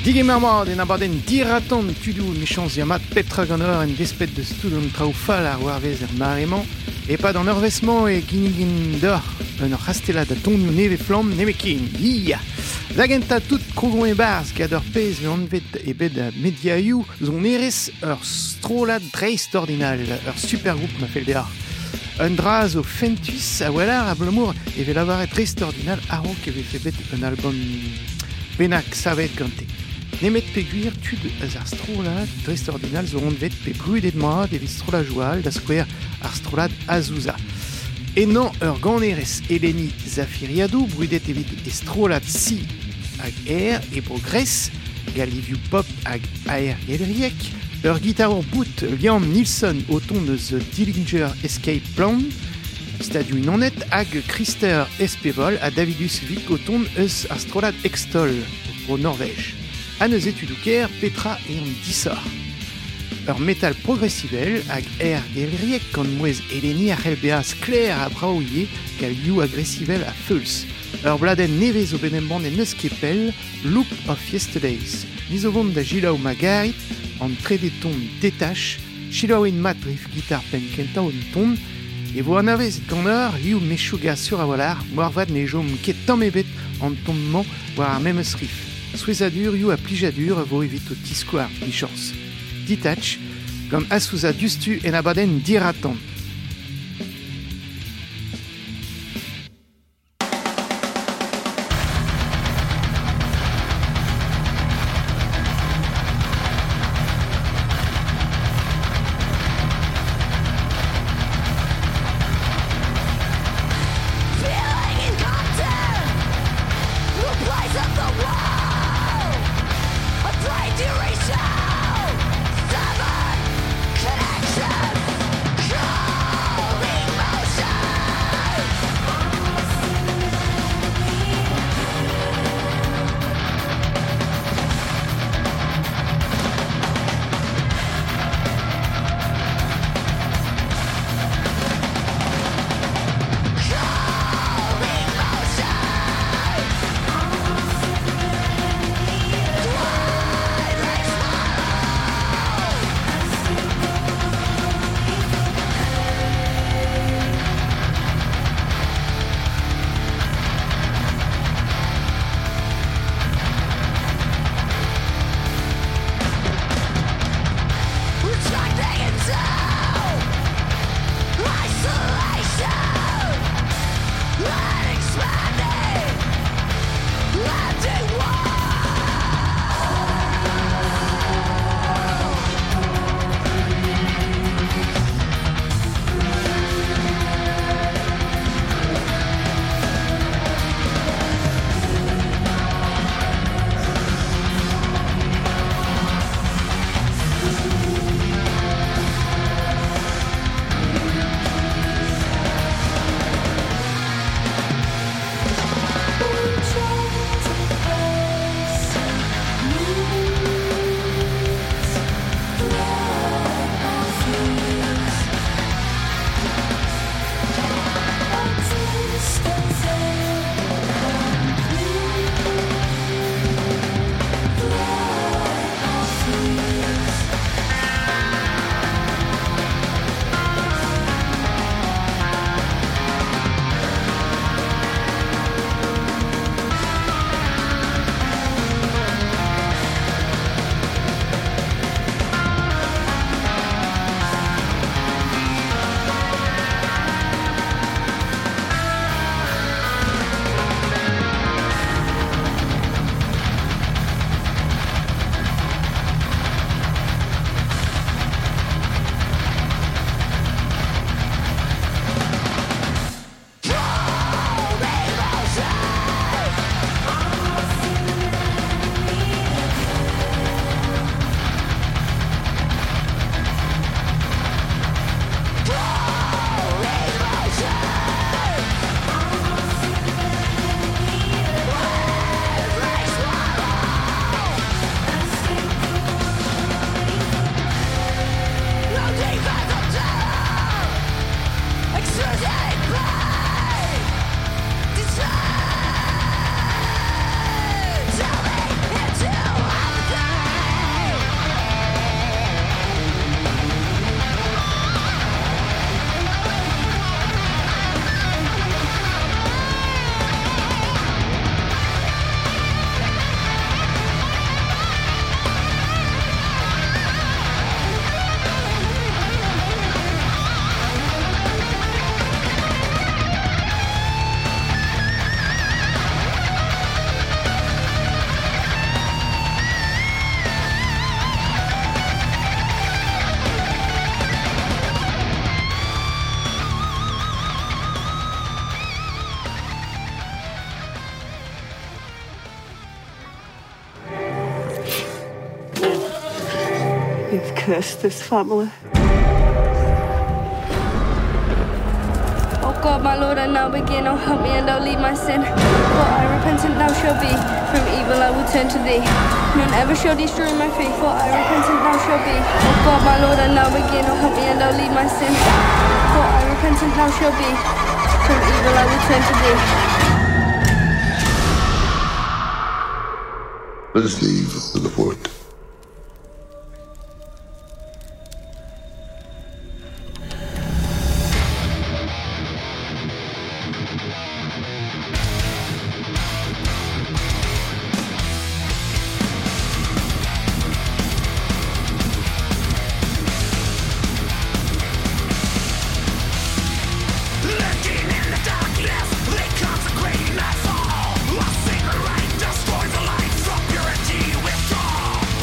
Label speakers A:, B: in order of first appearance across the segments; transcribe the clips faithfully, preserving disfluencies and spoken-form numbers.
A: Digemmermad en abaden diraton tudu mechans yamat petra ganneur en despet de studon traoufal ar warvez er marement e pas dans urvesman e ginigin d'or un rastela da tonioù neve flam nemekin. Ia! Lagenta tout krogon e barz gad ur pez ve anvet e bet a mediaioù zon erez ur strolad dreist ordinal, ur supergroup ma fel deoc'h. Un draz o Fentus a walar a blemour e ve lavaret dreist ordinal aro ke ve febet un album benak savet gante. Nemet peguir tud eus ar strolad dreist ordinal zo onvet pe brudet mat evit strolajoal da skouer ar strolad Azusa. Ennan ur ganerez Eleni Zafiriadou brudet evit e strolad si hag air e progress galiviou pop hag aer geleriek. Ur guitaror bout Liam Nilsson o ton eus Dillinger Escape Plan stadiou unanet hag Christer Espevol a Davidus Vik o ton eus ar strolad Extol o Norvège. Han eus etudoù ker petra e an disor. Ur metal progressivel hag air geleriek gant mouez Eleni a c'hellbeas kler a braouie gal you agressivel a feuls. Ur bladen nevez o benemban en eus kepel Loop of Yesterdays. Niz o vont da Gilaou Magarit an trede ton detache, chilaou en mat rif gitar pen kenta on ton, e vo anavez gant ur you mechouga sur a walar, moarvad ne jom ket tamm ebet an tonnement war ar memeus rif. Souezadur you a plijadur vo evit o tiskouar bichans. Ditach, gant Azusa dustu en abaden diratan.
B: Duration, seven connections. curse this family.
C: Oh God, my Lord, I now begin. Oh, help me and don't leave my sin. For I repentant now shall be. From evil I will turn to thee. None ever shall destroy my faith. For I repentant now shall be. Oh God, my Lord, I now begin. Oh, help me and don't leave my sin. For I repentant now shall be. From evil I will turn to thee.
D: What is the evil of the wood?
E: Destroys the light from purity withdraw.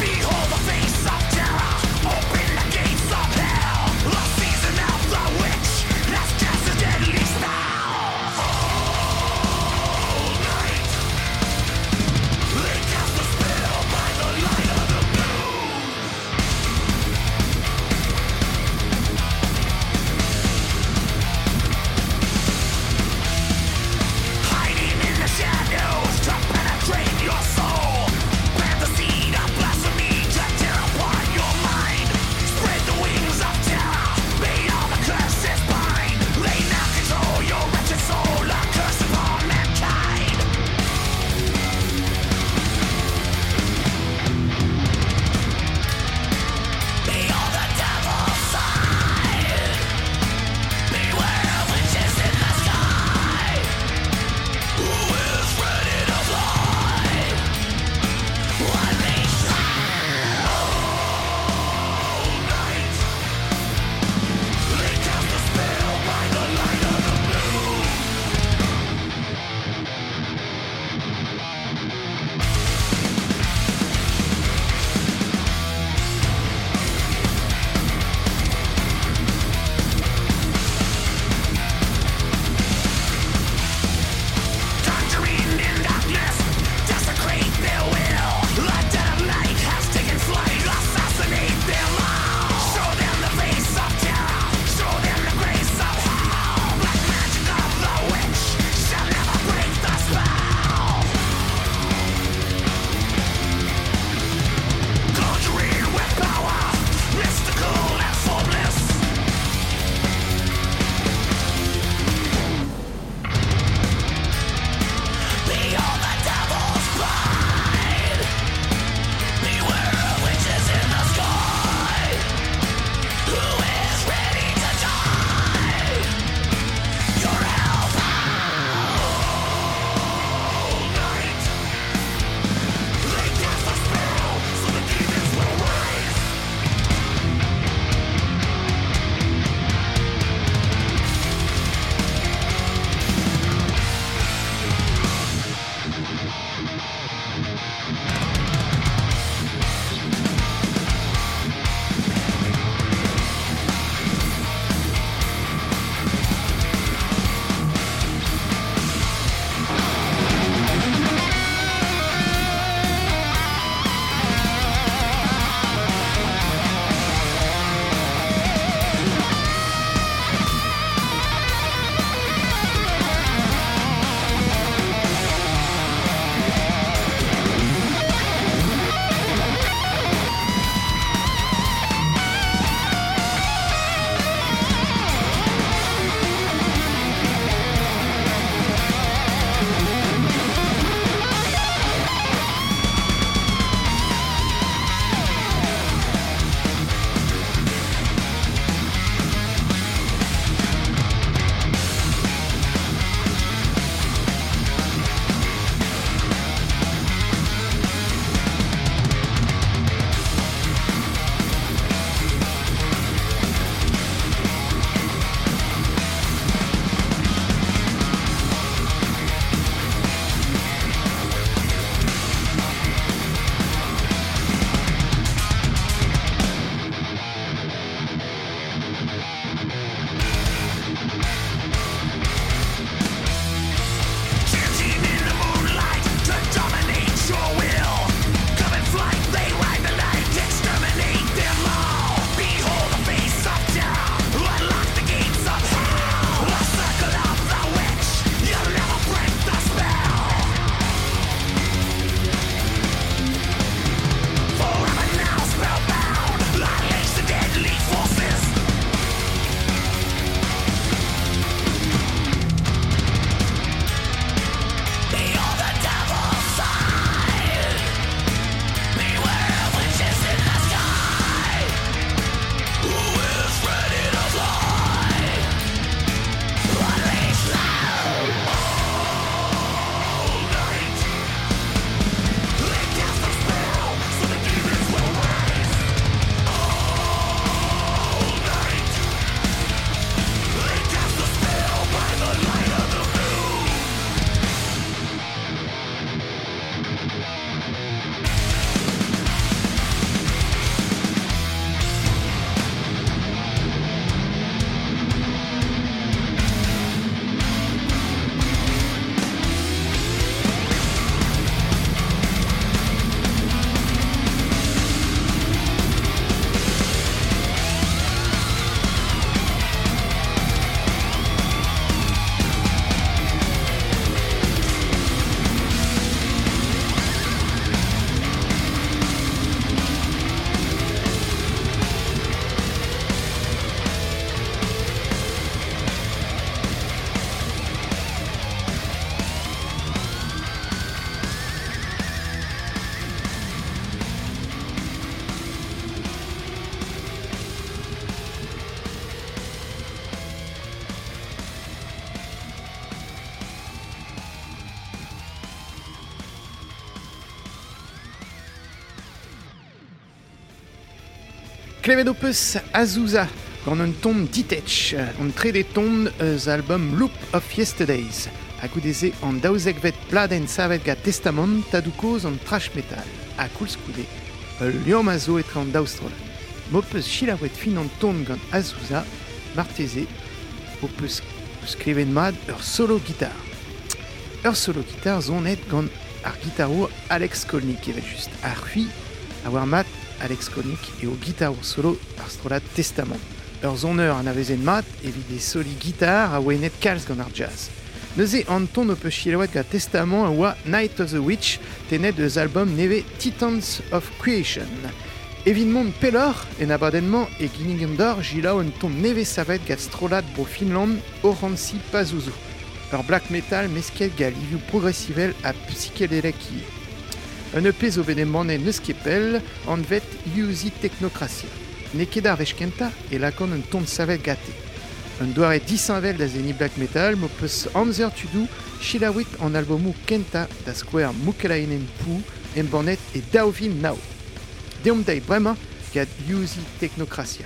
A: Klevet opus Azusa, gant un ton ditech, an tre de ton eus album Loop of Yesterdays, a goudeze an daouzekvet pladen savet ga testament tadoukoz an trash metal, a koulskoude, ul liom a zo etre an daoustrola. M'opus chilawet fin an ton gant Azusa, marteze, opus skreven mad ur solo gitar. Ur solo gitar zonet gant ar gitarour Alex Kolnik evet just. Ar c'hui, a war mat Alex Kolnik eo gitarour solo ar strolat testament. Ur zoneur an avezen mat evit e soli gitar a oa net kalz gant ar jazz. Neuze an ton opus chilawet gant testament a oa Night of the Witch tenet eus album neve Titans of Creation. Evidemment pelor en abadennement e ginnigen d'or jilaou un ton neve savet gant strolat bro Finland Oransi Pazuzu. Ur black metal mesket ga liviu progressivel a psychedelek ie. Un E P zo vedemmanet neus kepel an vet U Z Technocracia. Ne ket ar vechkenta e lakon un ton savet gate. Un doare disanvel da zeni black metal mo peus amzer tudou chilawit an albomou kenta da skouer Mukelainen Pou en bannet e daouvin nao. Deom dei bremañ gant U Z Technocracia.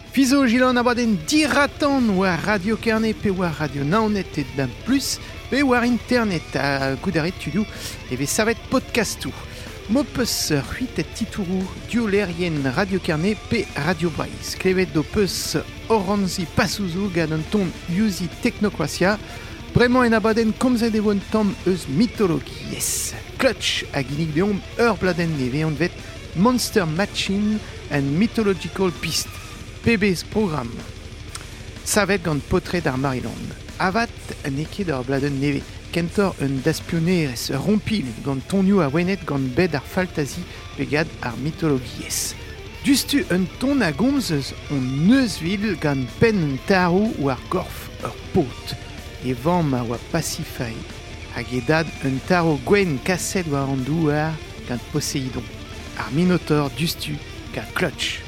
A: Fizo Gilon abaden diratan war Radio Kernet pe war Radio Naonet et ben plus pe war internet a goudaret tudou e ve savet podcastou. Mo peus huit et titourou diolerien Radio Kernet pe Radio Baiz. Klevet do peus oranzi pasouzou gant un ton yuzi technocratia. Bremañ en abaden komzet e oan tamm eus mythologie, yes. Clutch a ginnig deomp ur bladen ne veont vet Monster Machine and Mythological Beast. P B's program. Savet gant potret ar Mariland. Avat an eket ur bladen neve. Kentor un daspionerez rompil gant tonioù a wenet gant bed ar faltazi pegad ar mythologie, yes. Justu un ton a gomzeuz on neuzvil gant pen un tarou ou ar gorf ur pot. E vamm a oa pasifai. Hag e dad un taro gwen kaset war an douar gant Poseidon. Ar Minotaur justu gant Clutch.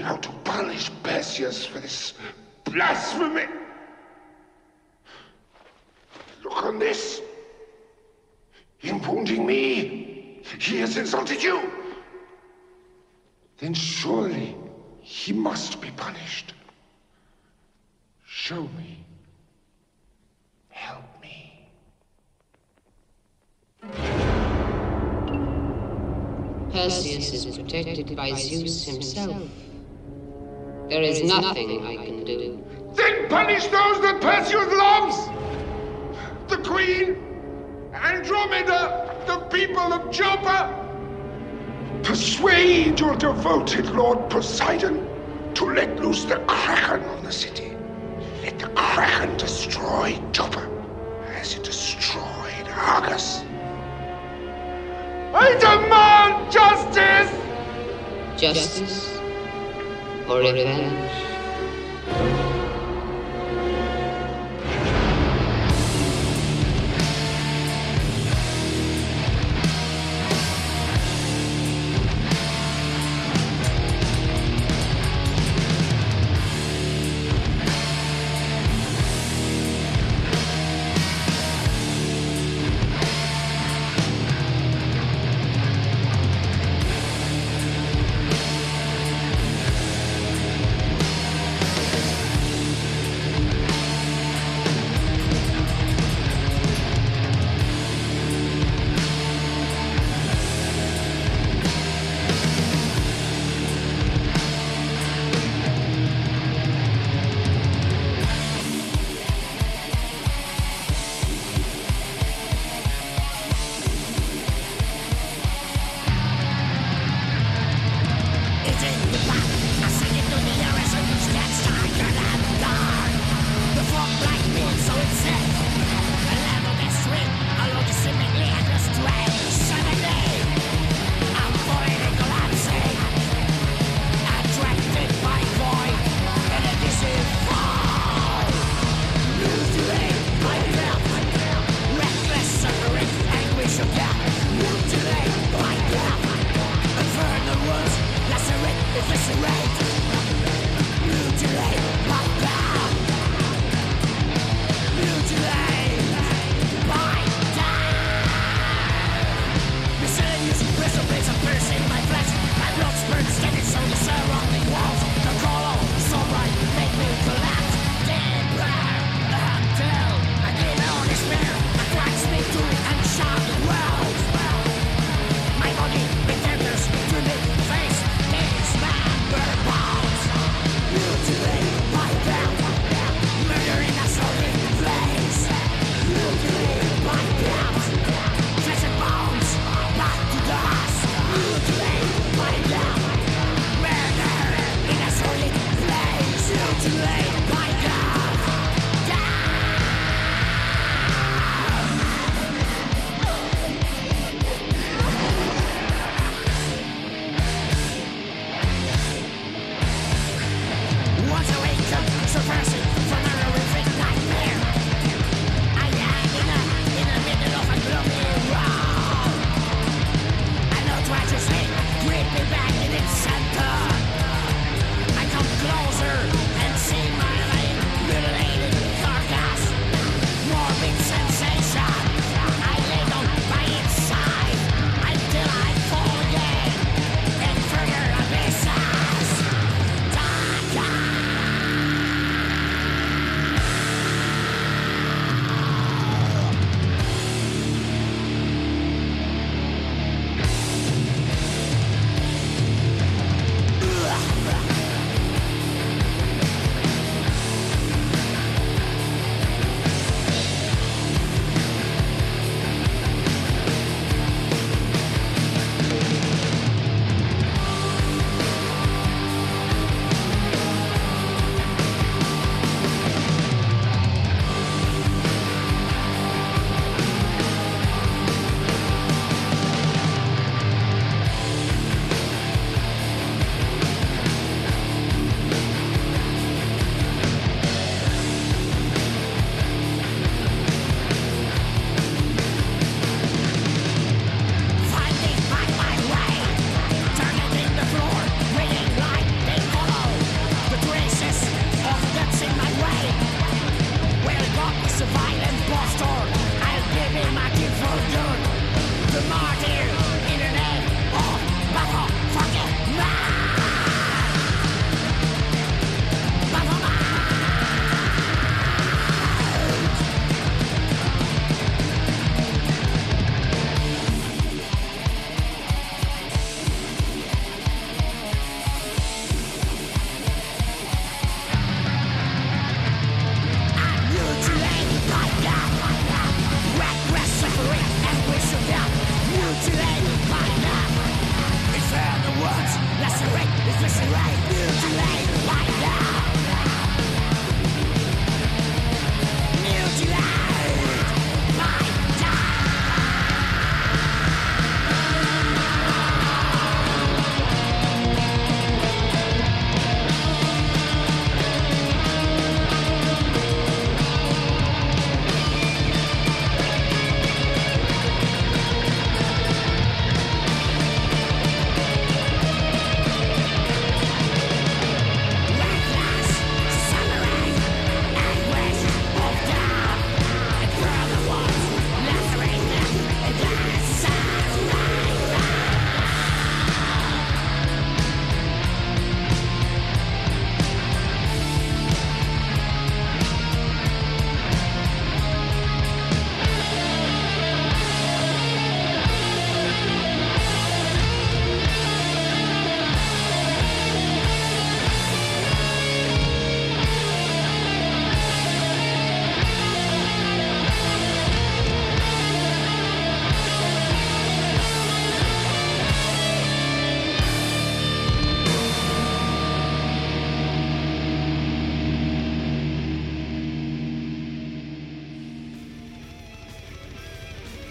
D: how to punish Perseus for this blasphemy. Look on this. In wounding me, he has insulted you. Then surely he must be punished. Show me. Help me.
B: Perseus is protected by Zeus himself. There is nothing I can do.
D: Then punish those that Perseus loves! The Queen, Andromeda, the people of Joppa! Persuade your devoted Lord Poseidon to let loose the Kraken on the city. Let the Kraken destroy Joppa as it destroyed Argus. I demand justice!
B: Justice or revenge?
E: If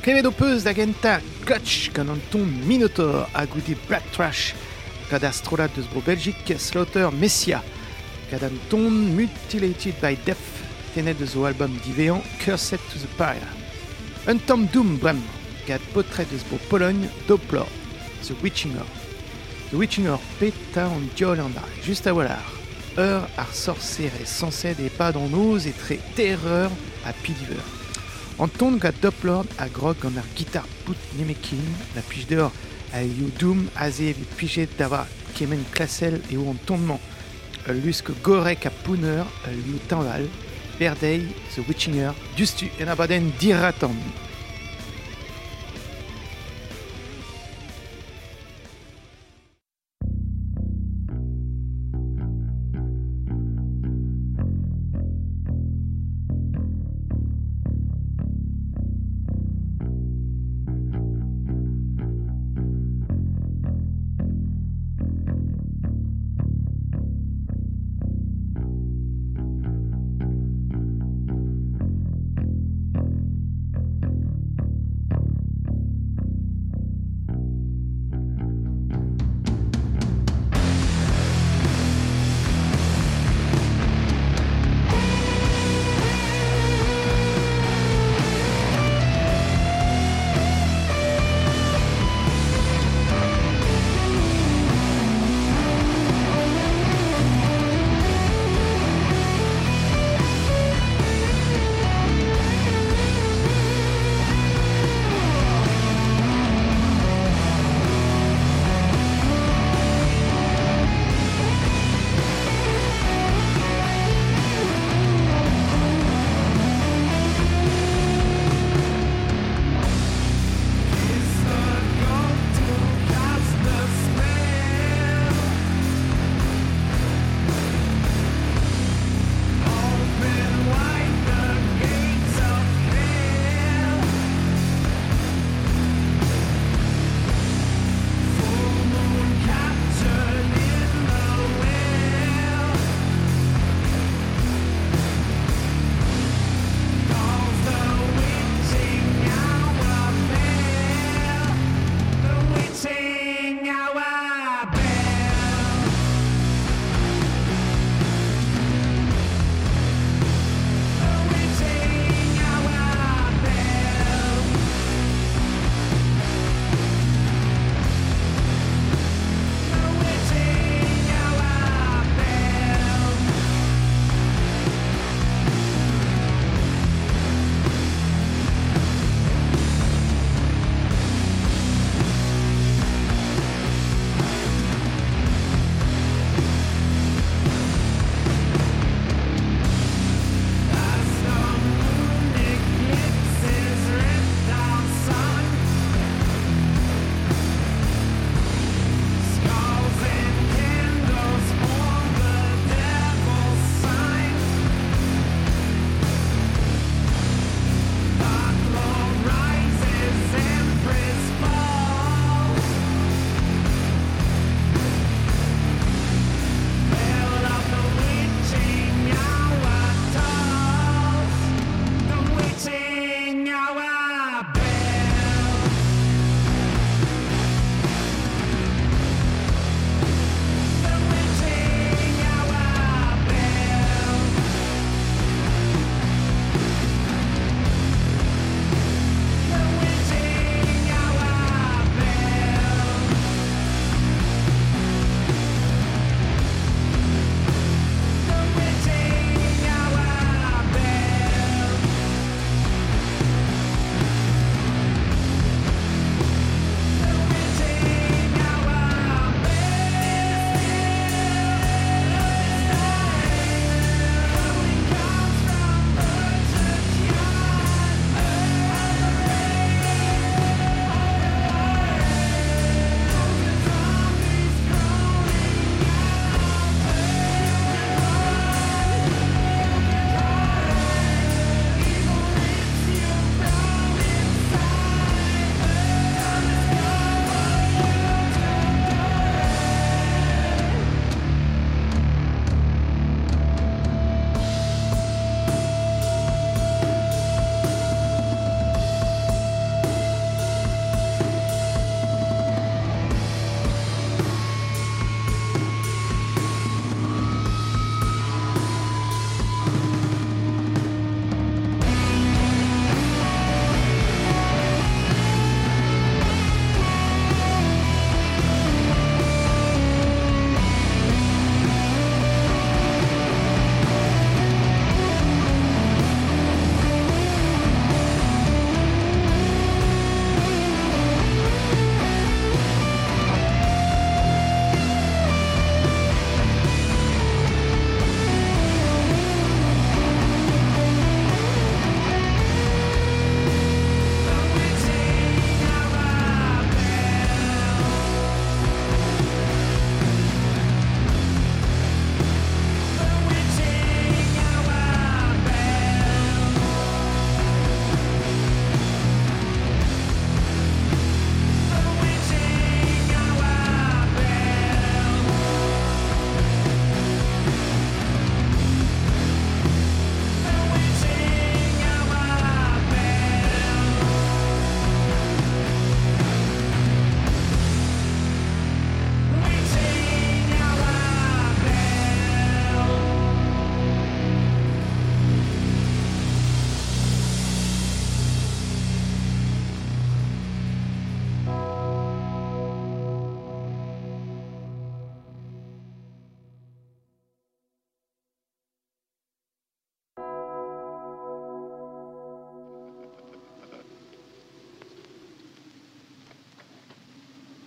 A: Klevet o peus da genta Clutch gant an ton Minotaur a goude Black Trash kad ar strolat deus bro Belgique Slaughter Messia kad an ton Mutilated by Death tenet deus o album divean Cursed to the Pyre. Un tamm doom brem gant potret deus bro Pologne Doppler The Witching Hour. The Witching Hour peta an diol an ar just a walar. Ur ar sorcerez sansed e pad an oz e tre terreur a pidiver. An ton gant Doppler a grog gant ar gitar pout nemekin, la pij d'or a eo doom a ze evit pijet dava kemen klasel eo an tonman. Ul lusk gorek a pouner, ul liou tanval, berdei, The Witching Hour, justu en abaden diratan.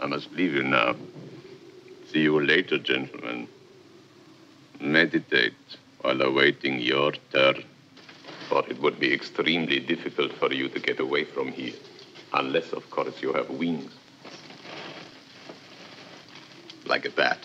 E: I must leave you now. See you later, gentlemen. Meditate while awaiting your turn. For it would be extremely difficult for you to get away from here. Unless, of course, you have wings. Like a bat.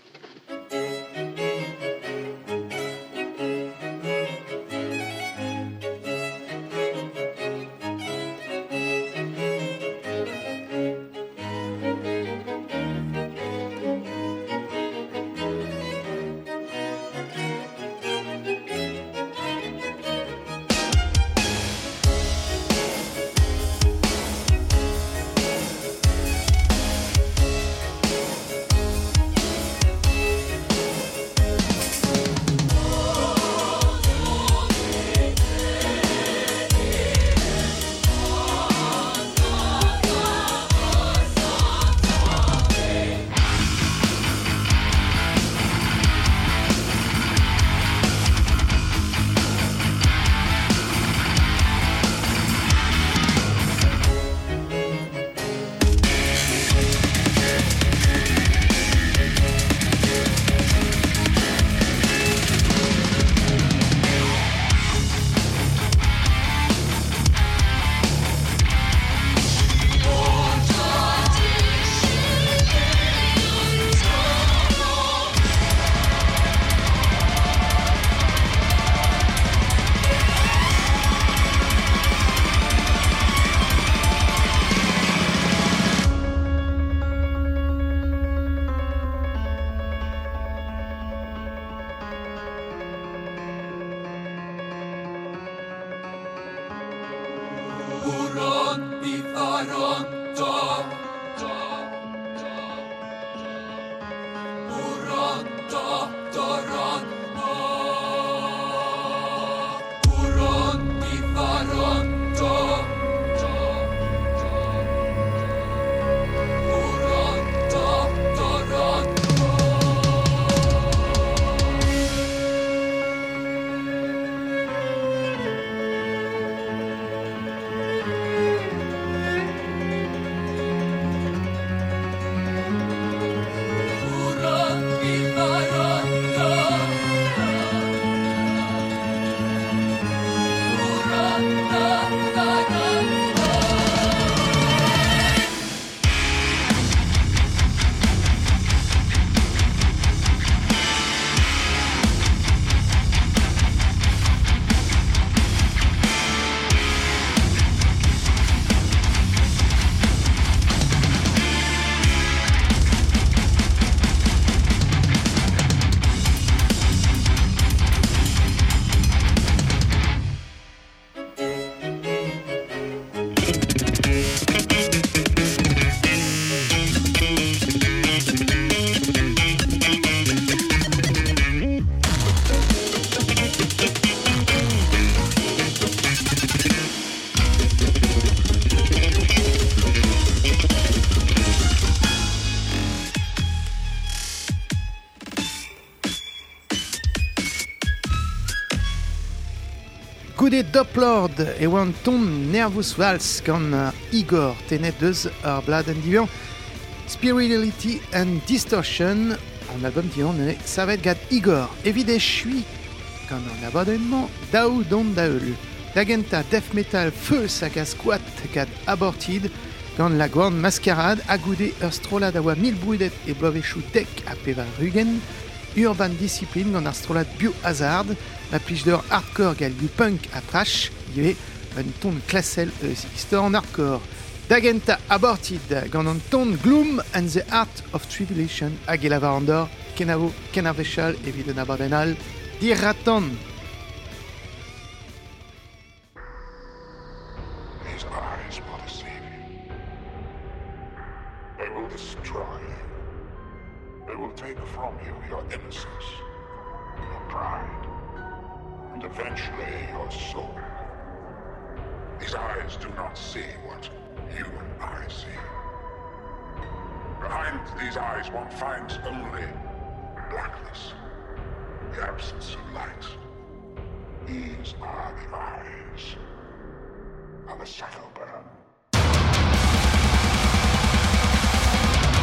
A: Goude Doplord e oan ton Nervous Vals gant uh, Igor tenet deus ar bladen divan Spirituality and Distortion an album divan ne savet gant Igor evide chui gant an abadenman daou don daeul dagenta death metal feus hag a squat gant Aborted gant la Grande Mascarade a goude ur strolad a oa mil brudet e blovechou dek a pevar rugen Urban Discipline gant ar strolad Biohazard la plige d'or hardcore gal du punk a trash, il y avait un ton classel eus histoire en hardcore. Dagenta Aborted gant an ton Gloom and the Art of Tribulation hag el avarandor kenavo kenavechal evit un abadenal diratan.
D: His eyes will deceive you. They will destroy you. They will take from you your innocence, your pride, and eventually your soul. These eyes do not see what you and I see. Behind these eyes one finds only blackness, the absence of light. These are the eyes of a Sachelburn.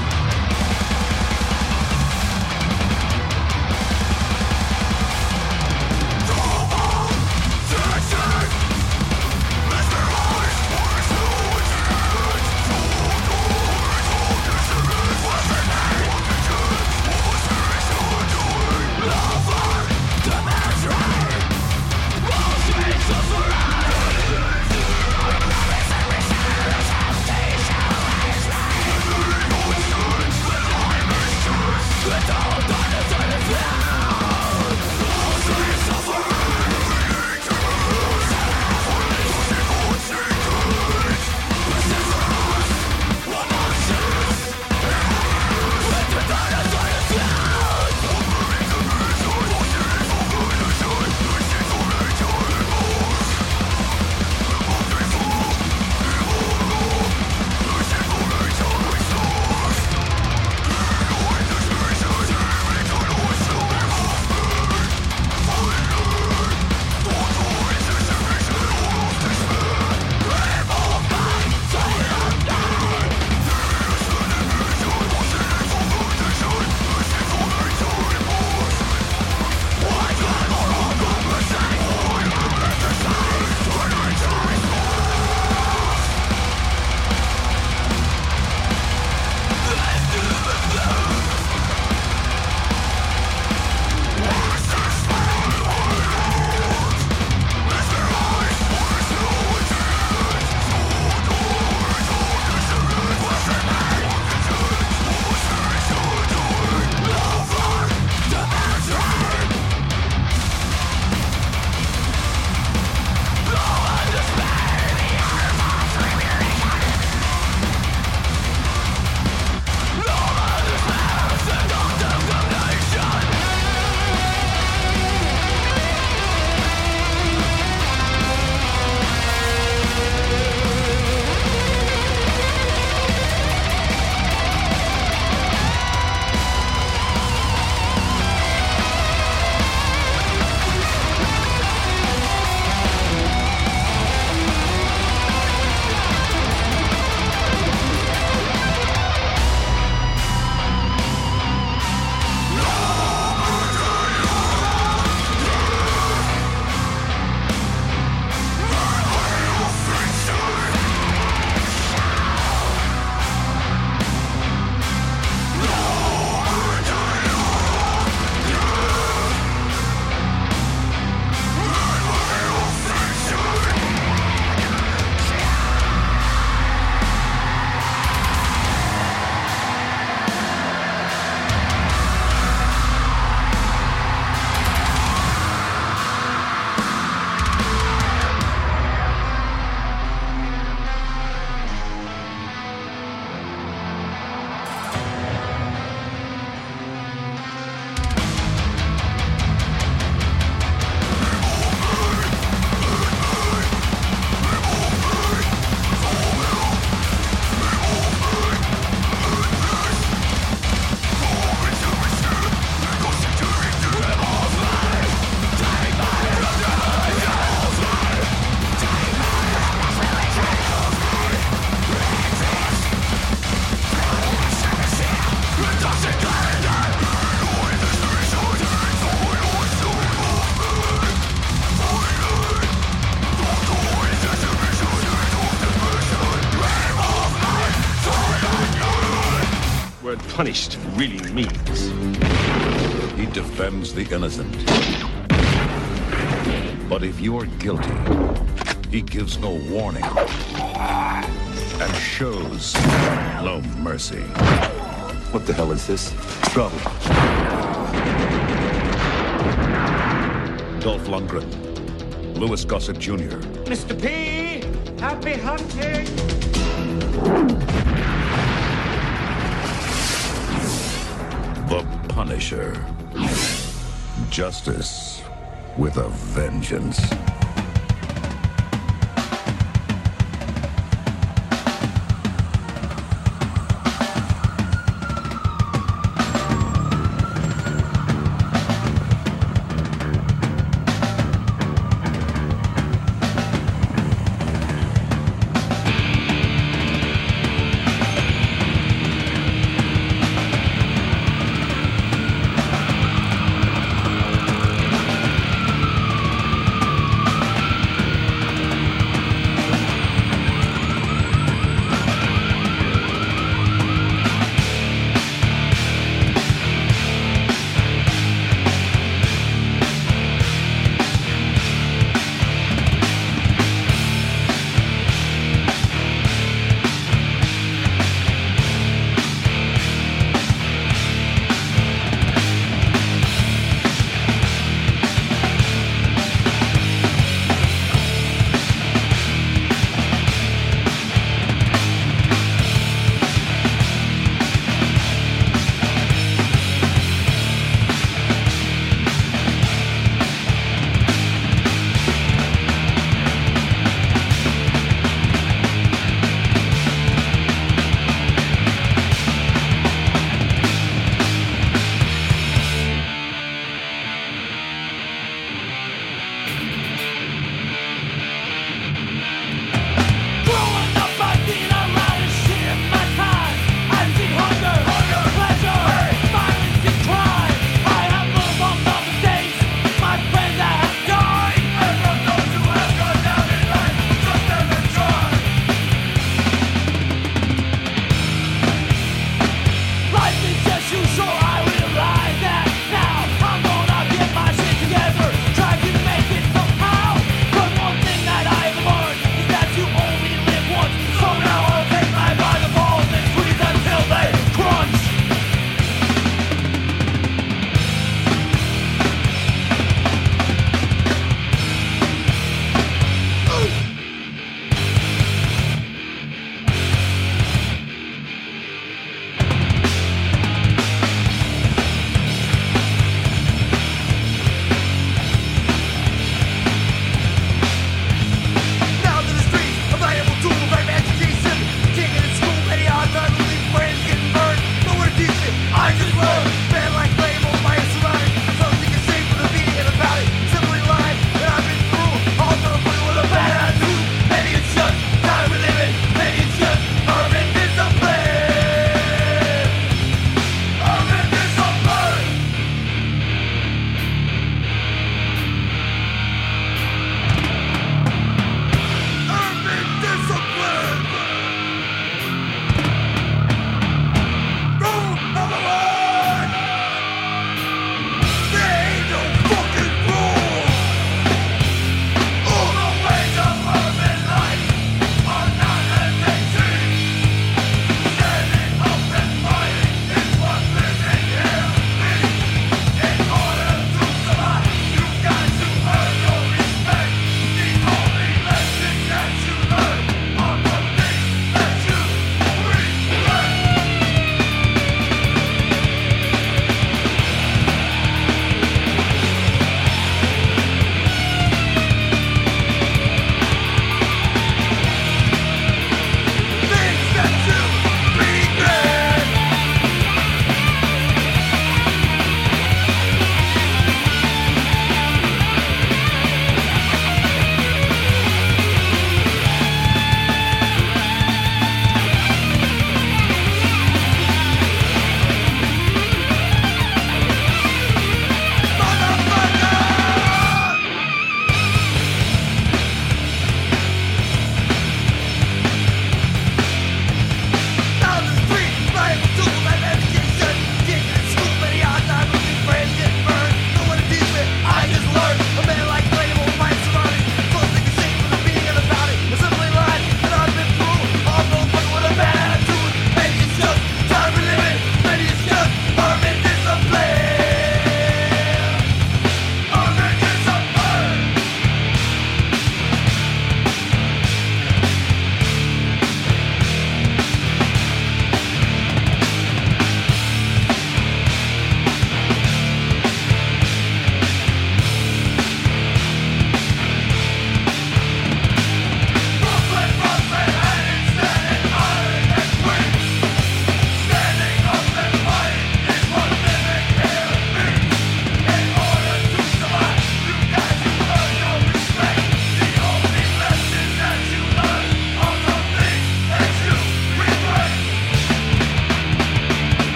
F: punished really means.
G: He defends the innocent. But if you're guilty, he gives no warning and shows no mercy.
H: What the hell is this? Trouble.
G: Dolph Lundgren, Louis Gossett Junior
F: Mister P, happy hunting!
G: The Punisher. Justice with a vengeance.